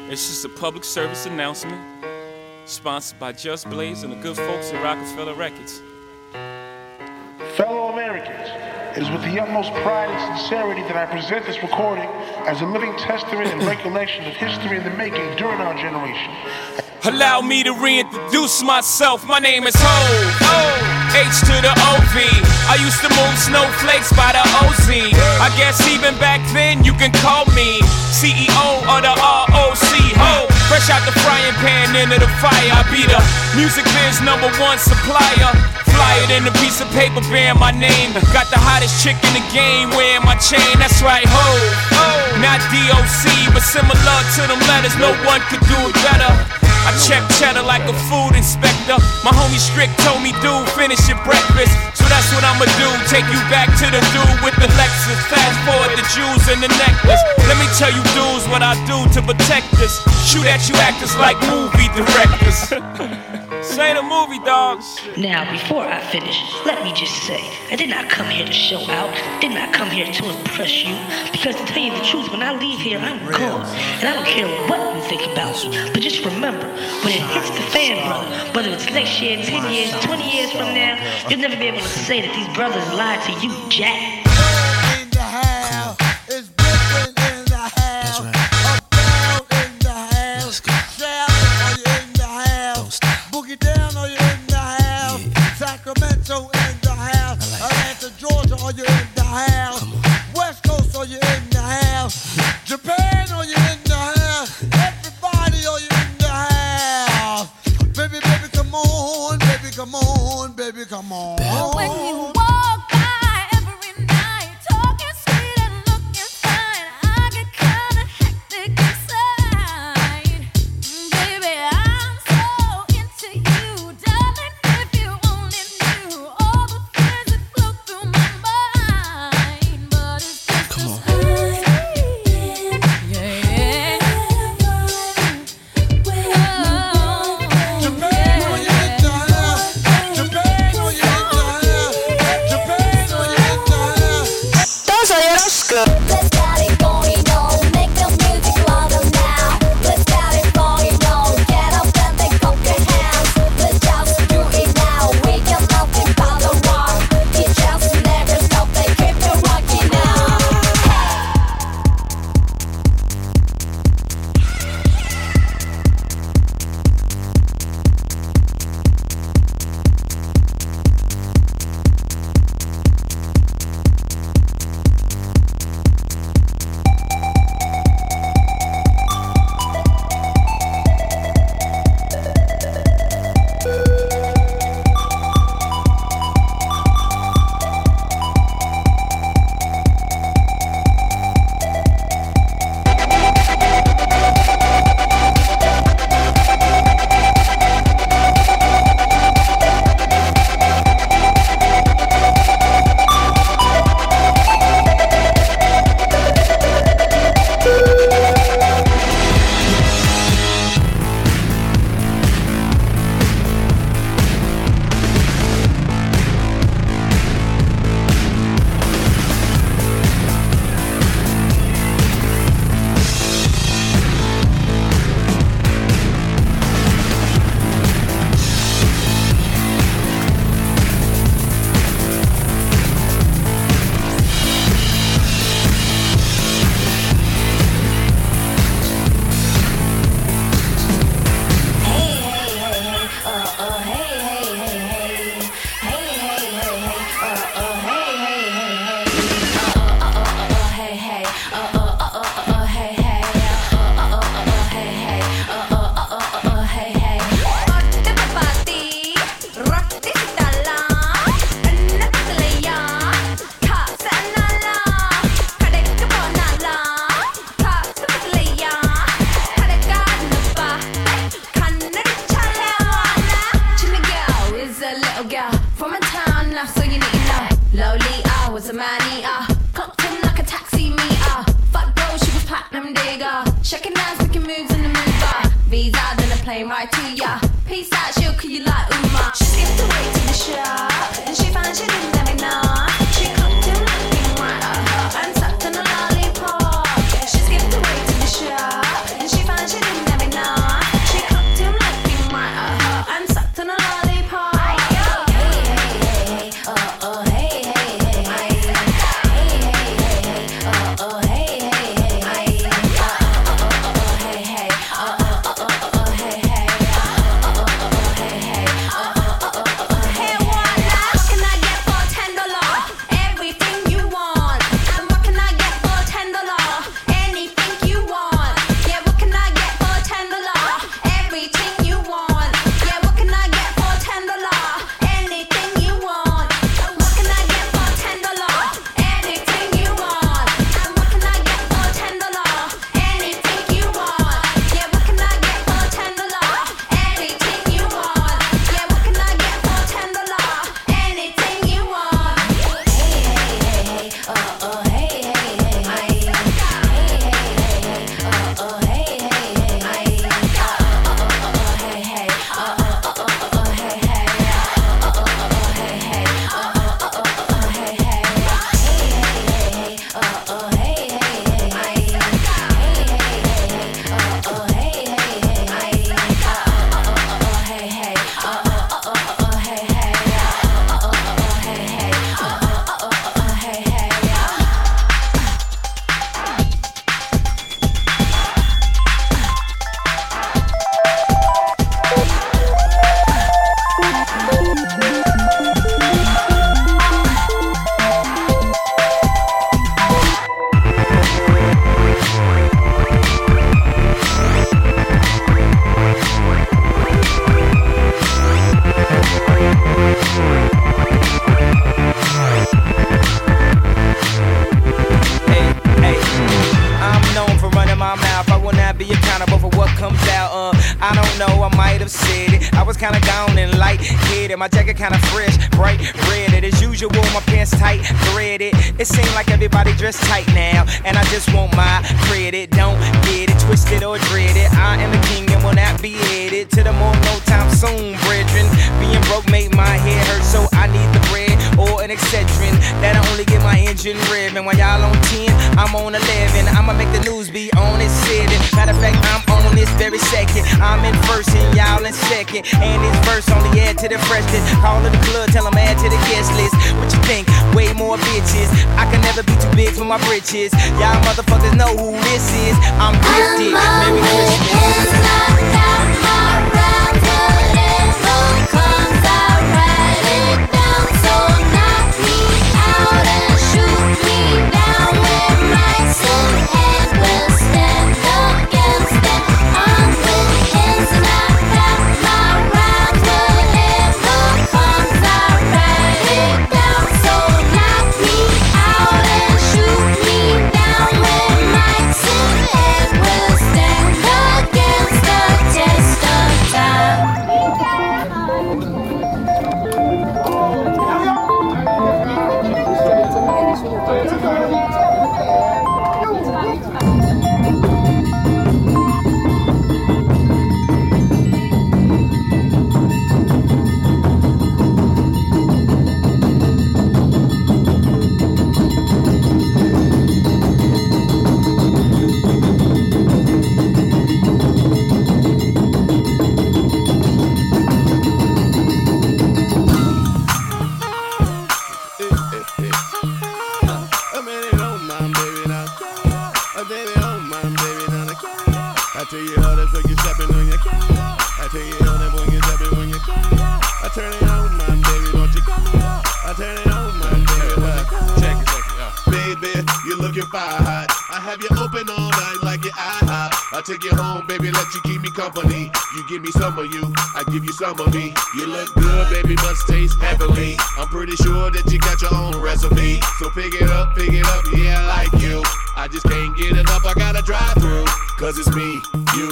It's just a public service announcement, sponsored by Just Blaze and the good folks at Rockefeller Records. Fellow Americans, it is with the utmost pride and sincerity that I present this recording as a living testament and recollection of history in the making during our generation. Allow me to reintroduce myself. My name is Ho. H to the OV. I used to move snowflakes by the OZ. I guess even back then you can call me CEO of the ROC. Ho. Fresh out the frying pan into the fire. I be the music biz #1 supplier. Fly it in a piece of paper bearing my name. Got the hottest chick in the game wearing my chain. That's right, Ho. Not DOC, but similar to them letters. No one could do it better. I check cheddar like a food inspector. My homie Strick told me, dude, finish your breakfast. So that's what I'ma do, take you back to the dude with the Lexus. Fast forward the jewels and the necklace. Let me tell you dudes what I do to protect us. Shoot at you actors like movie directors. Say the movie, dogs. Now, before I finish, let me just say, I did not come here to show out, did not come here to impress you, because to tell you the truth, when I leave here, I'm gone, and I don't care what you think about me. But just remember, when it hits the fan, brother, whether it's next year, 10 years, 20 years from now, you'll never be able to say that these brothers lied to you, Jack. In the house, it's Brooklyn in the house, uptown in the house, Shout, are you in the house? Boogie down, are you in the house? Sacramento in the house, Atlanta, Georgia, are you in the house? West Coast, are you in the house? Japan, are you in the house? Everybody, are you in the house? Baby, baby, come on, baby, come on, baby, come on. When you walk by every night, talking sweet and looking fine, I get kinda hectic inside. Baby, I'm so into you, darling. If you only knew all the things that flow through my mind, but it's just Come on. Japan, are you in the house? Japan, are you in the house? Japan, are you in the house? Those are your good. Let's get it going on, make the music louder now. Let's get it going on, get up and take up your hands. Let's just do it now, we got nothing but the rock. It just never stop, they keep it rocking now. Shaking hands, making moves in the mover. Visa, then I play right to ya. Peace out, she'll kill you like Uma. She skipped away to the shop, and she found she didn't let me know. She cooked him looking right at her and sucked on a lollipop. She skipped away to the shop, and she found she didn't might have said it. I was kinda gone and light-headed. My jacket kinda fresh, bright red. As usual, my pants tight, threaded. It seemed like everybody dressed tight now, and I just want my credit. Don't get it twisted or dreaded. I am the king and will not be headed to the more no time soon, brethren. Being broke made my head hurt, so I need the bread or an Excedrin that'll only get my engine revving. While y'all on 10, I'm on 11. I'ma make the news be on at 7. Matter of fact, I'm on this very second. I'm in first and y'all in second. And this verse only add to the freshness. Call it the club, tell them add to the guest list. What you think? Way more bitches. I can never be too big for my britches. Y'all motherfuckers know who this is. I'm gifted. Merry Christmas. Take you home, baby, let you keep me company. You give me some of you, I give you some of me. You look good, baby, must taste heavenly. I'm pretty sure that you got your own recipe. So pick it up, yeah, I like you. I just can't get enough, I gotta drive through. Cause it's me, you,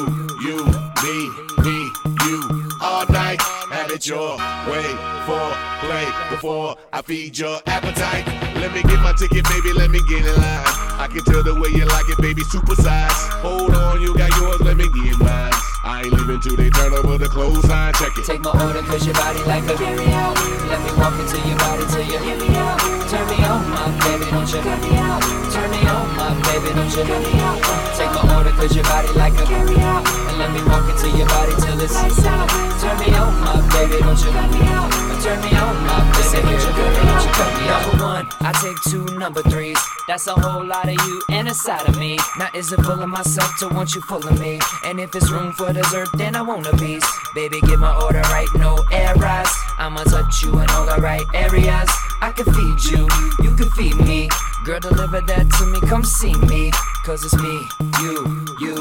me, you. All night, have it your way. For play before I feed your appetite. Let me get my ticket, baby, let me get in line. I can tell the way you like it, baby, super size. Hold on, you got yours, let me get mine. I ain't leaving till they turn over the clothesline, check it. Take my order, cause your body like a carry out. Let me walk into your body till you hear me out. Turn me on, my baby, don't you cut me out. Turn me on, my baby, don't you cut me out. Take my order, cause your body like a carry out. And let me walk into your body till it's lights out. Turn me on, my baby, don't you cut me out. Turn me on, my baby, don't you cut me out. Number one, I take 2 number 3s. That's a whole lot of you and a side of me. Now is it full of myself to want you full of me? And if it's room for dessert, then I want a piece. Baby, get my order right, no errors. I'ma touch you in all the right areas. I can feed you, you can feed me. Girl, deliver that to me, come see me. Cause it's me, you,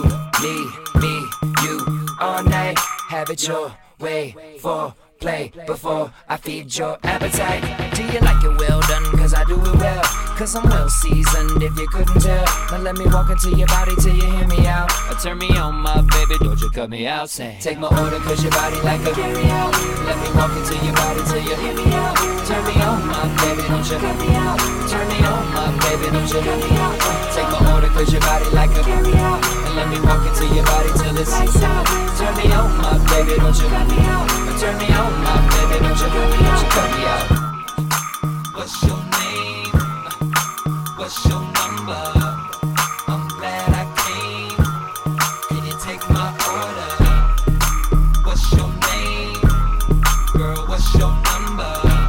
me, you. All night, have it your way. For play before I feed your appetite. Do you like it well done? Cause I do it well. Cause I'm well seasoned if you couldn't tell. Now let me walk into your body till you hear me out. Turn me on, my baby, don't you cut me out. Say, take my order cause your body like a carry out. Let me walk into your body till you hear me out. Turn me on, my baby, don't you cut me out. Turn me on, my baby, don't you cut me out. Take my order cause your body like a carry out. And let me walk into your body till it's lights out. Turn me on, my baby, don't you cut me out. Turn me on, my baby, don't you cut me out. What's your name? What's your number? I'm glad I came. Can you take my order? What's your name? Girl, what's your number?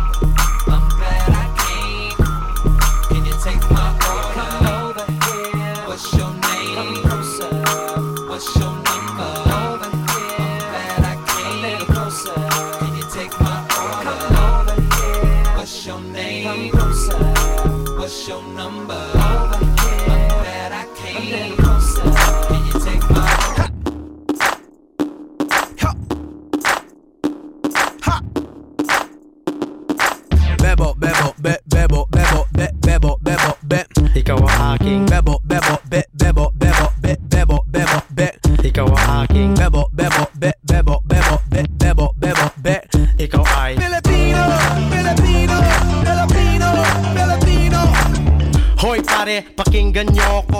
I'm glad I came. Can you take my order? Come over here. What's your name? Come closer. What's your number? Over here. I'm glad I came. A little closer. Can you take my order? Come over here. What's your name? Come closer. What's your number? Over here. I'm glad I came. A little closer. Can you take my order? Bebo, bebo, bebo, bebo, bebo, bebo, be. Ikaw ang aking bebo, bebo, bebo, bebo, bebo, bebo, be. Ikaw ang aking bebo, bebo, bebo, bebo,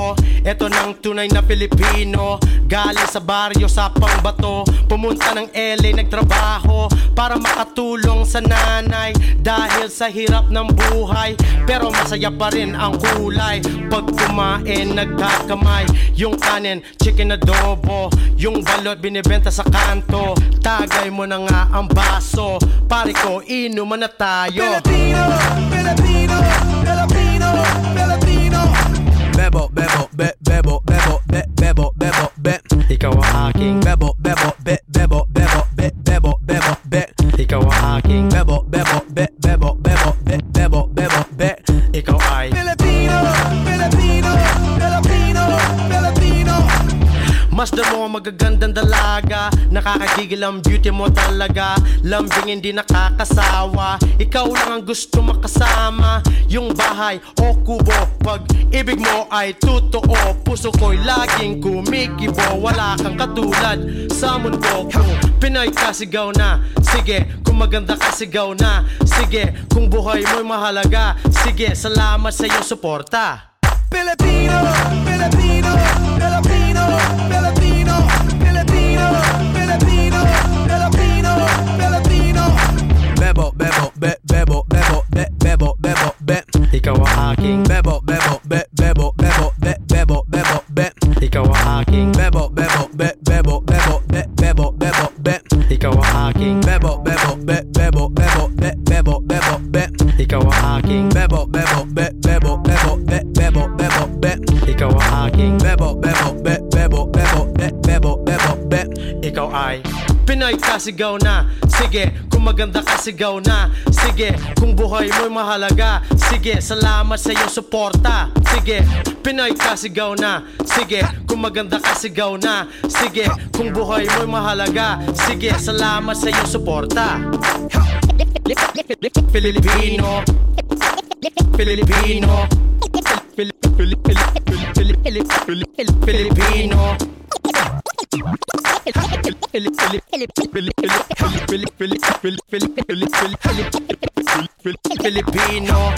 Pilipino. Eto ng tunay na Pilipino, galing sa baryo sa Pangbato. Pumunta ng LA, nagtrabaho para makatulong sa nanay. Dahil sa hirap ng buhay, pero masaya pa rin ang kulay. Pag kumain, nagkakamay. Yung kanin, chicken adobo. Yung balot, binibenta sa kanto. Tagay mo na nga ang baso. Pare ko, inuman na tayo. Filipino, Filipino, Filipino, Filipino. Bebo, bebo, bebo, bebo, bebo, bebo, be. Ikaw ang aking bebo, bebo, bebo, bebo, bebo, bebo, be. Ikaw ang aking bebo, bebo, bebo, bebo, bebo, bebo, be. Ikaw ay Filipino, Filipino, Filipino, Filipino. Masdan mo ang magagandang dalaga. Nakakagigil ang beauty mo talaga. Lambing hindi nakakasawa. Ikaw lang ang gusto makasama. Yung bahay o kubo, pag ibig mo ay totoo. Puso ko'y laging kumikibo. Wala kang katulad sa mundo ko. Pinay ka, sigaw na. Sige, kung maganda ka, sigaw na. Sige, kung buhay mo'y mahalaga. Sige, salamat sa iyong suporta. Filipino, Filipino, Filipino, Filipino, Filipino, Filipino, Filipino, Filipino. bebo, bebo, bebo, bebo, bebo, bebo, be. Ikaw ang aking bebo, bebo, bebo, bebo, bebo, bebo, be. Ikaw ang aking bebo, bebo, bebo, bebo, bebo, bebo, be. Ikaw ang aking bebo, bebo, bebo, bebo, bebo, bebo, be. Ikaw ang aking bebo, bebo, bebo, bebo, bebo, bebo, be. Ikaw ang aking bebo, bebo, bebo, bebo, bebo, bebo, be. Ikaw ay Pinoy ka, sigaw na. Sige, kung maganda ka, sigaw na. Sige, kung buhay mo'y mahalaga. Sige, salamat sa iyong suporta. Sige, Pinoy ka, sigaw na. Sige, kung maganda ka, sigaw na. Sige, kung buhay mo'y mahalaga. Sige, salamat sa iyong suporta. Filipino, Filipino, Filipino, Filipino.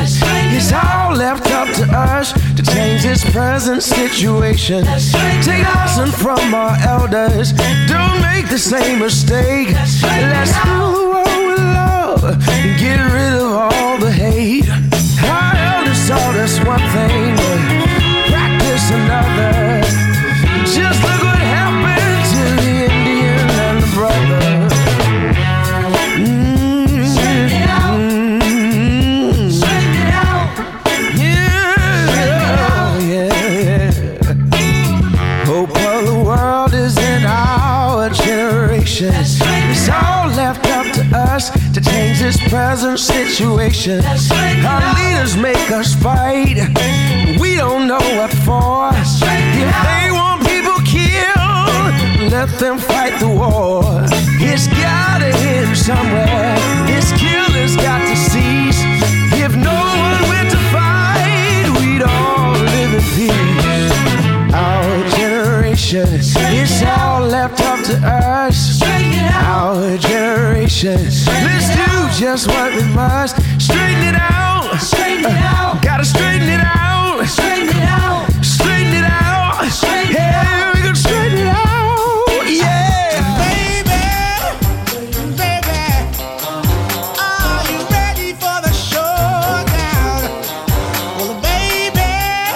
It's all left up to us to change this present situation. Take lesson from our elders. Don't make the same mistake. Let's rule the world with love and get rid of all the hate. Our elders taught us one thing, but practice another. Just look what happened to the Indian and the brother. Straighten it out. Straighten it out. Yeah. Hope of the world is in our generation. It's all left up to us to change this present situation. Our leaders make us fight. We don't know what for. If they want people killed, let them fight the war. It's gotta end somewhere. This killer's got to cease. If no one went to fight, we'd all live in peace. Our generation, it's all left up to us. Our generation, let's do just what we must. Straighten it out. Straighten it out. Gotta straighten it out. Straighten it out. Straighten it out. Hey, we gonna straighten it out. Yeah. Baby, are you ready for the showdown? Well, baby,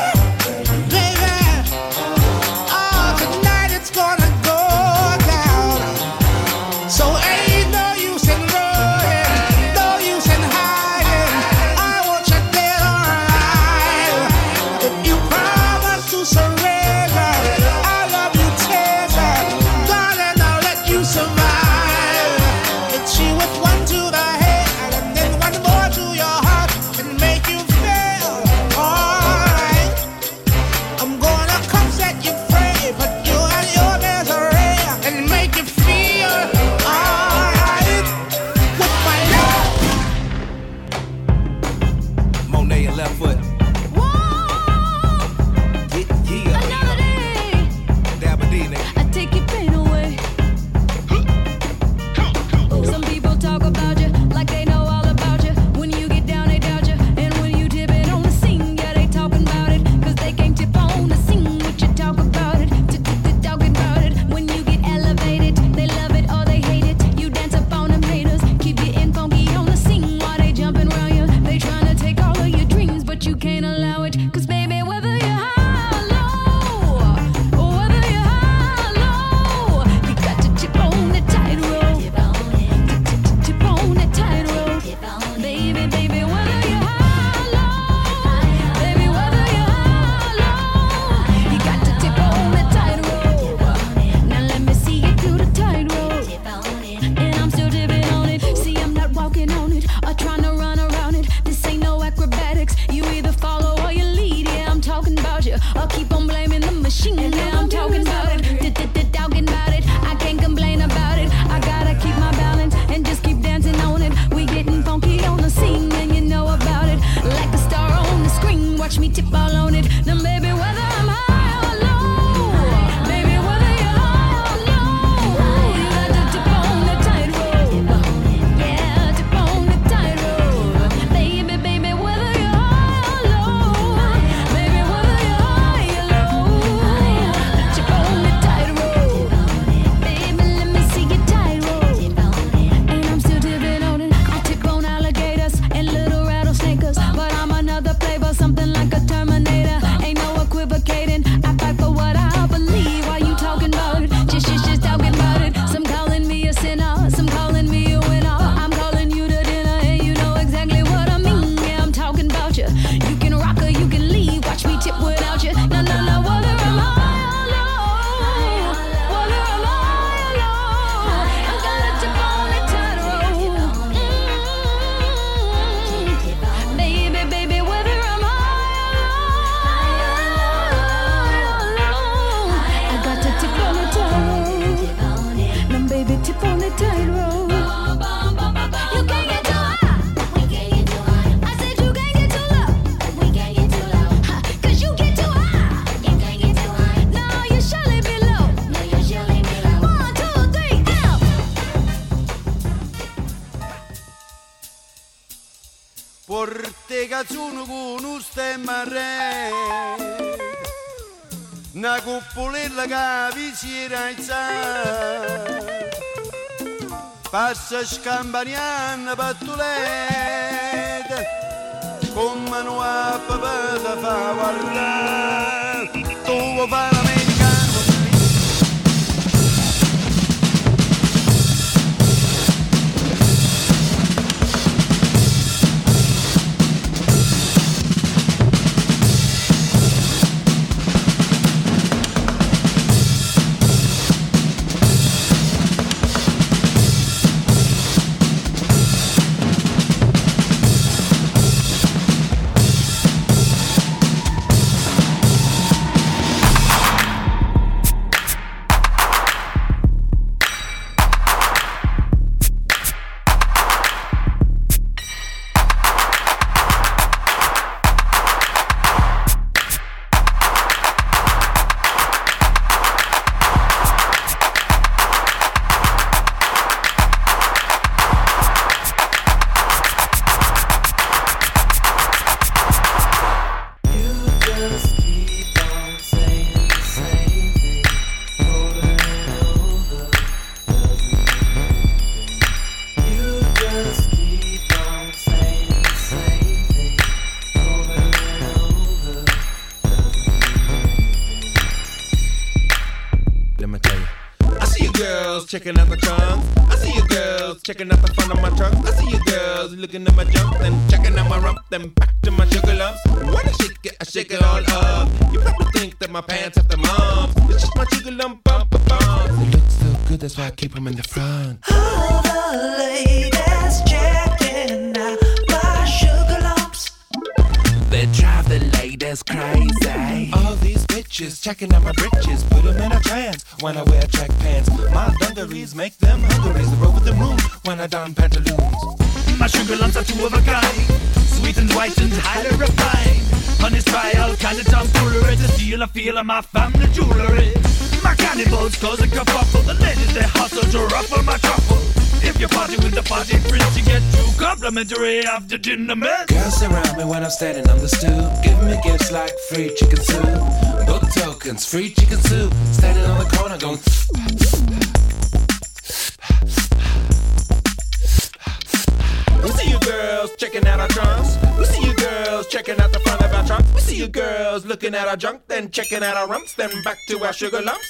tonight it's gonna go down. So ain't no use in running, no use in hiding. I want you dead or alive. If you promise to surrender, I love you tender, darling, I'll let you survive. Hit you with one to the head and then one more to your heart and make you feel alright. I'm gonna come set you free, put you in your misery and make you feel alright with my love. Monet and Left Foot. I take your pain away. Some people talk about you like they know all about you. When you get down, they doubt you. And when you dip it on the scene, yeah, they talking about it. Cause they can't tip on the scene what you talk about it. Talking about it. When you get elevated, they love it or they hate it. You dance up on them haters. Keep you in funky on the scene while they jumping around you. They trying to take all of your dreams, but you can't allow it. Cause baby, whether you're high or low, or whether you're high or low, you got to tip on the tightrope. Tip on the tightrope. Baby, whether you're high or low, baby, whether you're high or low, you got to tip on the tightrope. Now let me see you do the tightrope. And I'm still dipping on it. See, I'm not walking on it or trying to run around it. This ain't no acrobatics. You either follow or you lead. Yeah, I'm talking about you. Or keep on blaming the machine. Yeah, I'm talking about it. Talking about it. I can't complain about it. I gotta keep my balance and just keep dancing on it. We getting funky on the scene and you know about it. Like a star on the screen. Watch me tip all on it. Then baby, whether I'm high or low, baby, whether you're high or low, you got to tip on the tightrope. Yeah, tip on the tightrope. Baby, whether you're high or low, baby, whether you're high or low, tip on the tightrope. Baby, let me see your tightrope. And I'm still tipping on it. I tip on alligators and little rattlesnakers, but I'm another flavor, something like a Terminator. Ain't cazzone con un stemma re. Una cuppolella che vi si era alzata. Passa scampaniana pattulete, come non ha papà da fa guardare. Tu vuoi fare l'americano? Checking out the trunk. I see you girls checking out the front of my trunk. I see you girls looking at my junk, then checking out my rump, then back to my sugar lumps. When I shake it all up. You probably think that my pants have the mom. It's just my sugar lump bump bump. It looks so good, that's why I keep them in the front. All the ladies checking out my sugar lumps. They drive the ladies crazy. All these bitches checking out my britches, put them in a trance when I wear track pants. My dungarees make them hungaries over the moon when I don pantaloons. My sugar lumps are two of a kind, sweet and white and highly refined. Honey's try all kind of tomfoolery to steal a feel of my family jewelry. My cannibals cause a kerfuffle, the ladies they hustle to ruffle my truffle. If you party with the party prince, you get 2 complimentary after dinner men. Girls surround me when I'm standing on the stoop, giving me gifts like free chicken soup, book tokens, free chicken soup. Standing on the corner going. We see you girls checking out our trunks. We see you girls checking out the front of our trunk. We see you girls looking at our junk, then checking out our rumps, then back to our sugar lumps.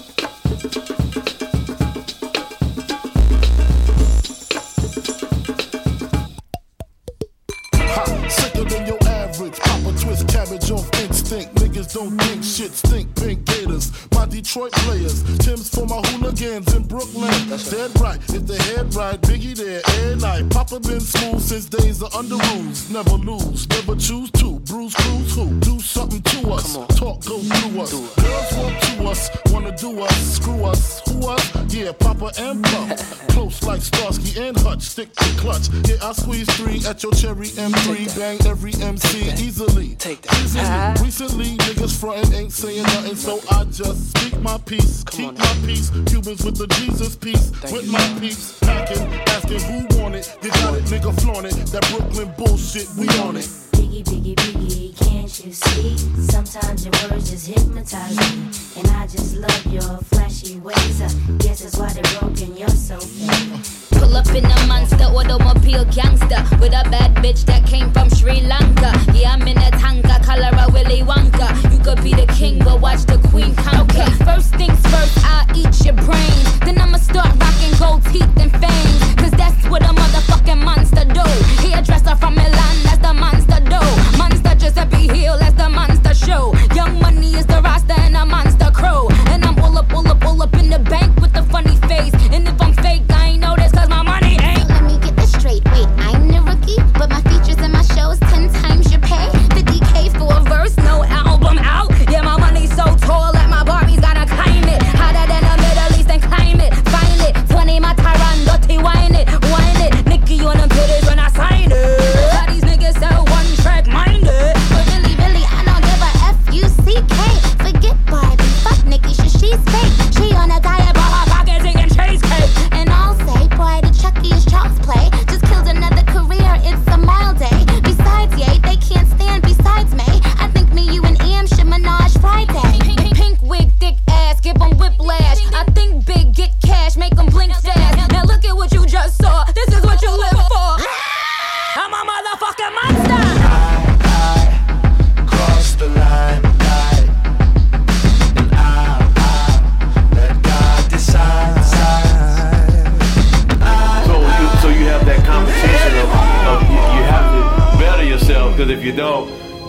Sicker than your average. Pop a twist cabbage off instinct. Niggas don't think shit stink. Pink Gators, my Detroit players. Tim's for my hooligans in Brooklyn. That's dead right. If the head right, Biggie there every night. Papa been smooth since days of under rules. Never lose, never choose to. Bruise, cruise, who? Do something to us. Talk, go through us. Girls want to us, wanna do us. Screw us, who us? Yeah, Papa and Plum. Close like Starsky and Hutch. Stick to clutch. Yeah, I squeeze 3 at your cherry M3. Bang every MC easily. Easily. Recently, niggas frontin' ain't saying nothing, so I just speak my peace. Keep my peace. Cubans with the Jesus peace. With my peace. Packing, asking who want it. You got it, nigga, flaunt it. That Brooklyn bullshit, we on it. Biggie, biggie, biggie, can't you see? Sometimes your words just hypnotize me. And I just love your flashy ways. Guess that's why they're broken, you're so fake. Pull up in a monster automobile gangster with a bad bitch that came from Sri Lanka. Yeah, I'm in a tanga, color a Willy Wonka. You could be the king, but watch the queen conquer. Okay, first things first, I'll eat your brains. Then I'ma start rocking gold teeth and fangs. Cause that's what a motherfucking monster do. Hairdresser from Milan, that's the monster do. Monster Giuseppe Hill, that's the monster show. Young Money is the roster and a monster crew. And I'm all up in the bank with the funny face. And if I'm fake, I ain't know this cause my money ain't. Let me get this straight, wait, I'm the rookie, but my features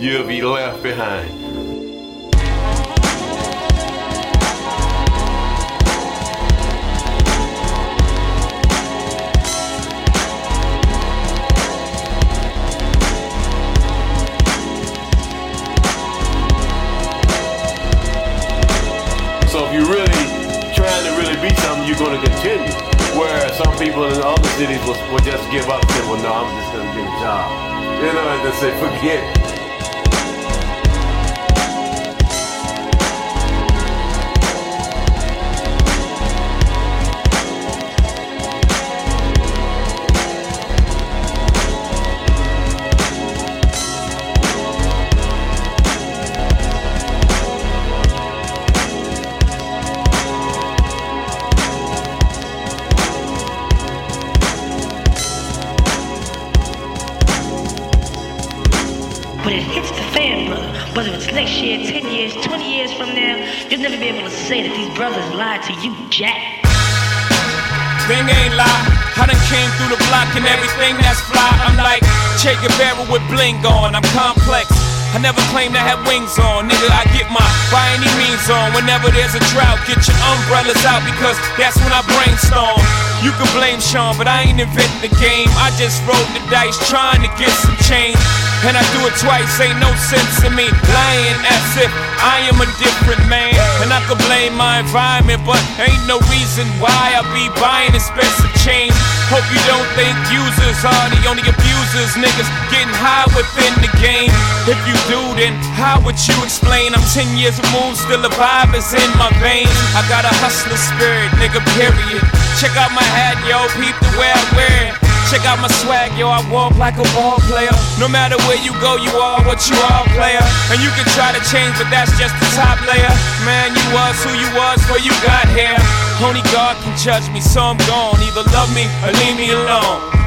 you'll be left behind. So if you're really trying to really be something, you're going to continue. Where some people in other cities will just give up and say, well, no, I'm just going to get a job. You know, and they say, forget it. When it hits the fan, brother, whether it's next year, 10 years, 20 years from now, you'll never be able to say that these brothers lied to you, Jack. Thing ain't lie. I done came through the block and everything that's fly. I'm like Che Guevara with bling on. I'm complex. I never claimed to have wings on. Nigga, I get my by any means on. Whenever there's a drought, get your umbrellas out because that's when I brainstorm. You can blame Sean, but I ain't inventing the game. I just rolled the dice trying to get some change. And I do it twice, ain't no sense in me lying as if I am a different man. And I could blame my environment, but ain't no reason why I be buying expensive chains. Hope you don't think users are the only abusers. Niggas getting high within the game. If you do, then how would you explain? I'm 10 years removed, still a vibe is in my veins. I got a hustler spirit, nigga, period. Check out my hat, yo, peep the way I wear it. Check out my swag, yo, I walk like a ball player. No matter where you go, you are what you are, player. And you can try to change, but that's just the top layer. Man, you was who you was before you got here. Only God can judge me, so I'm gone. Either love me or leave me alone.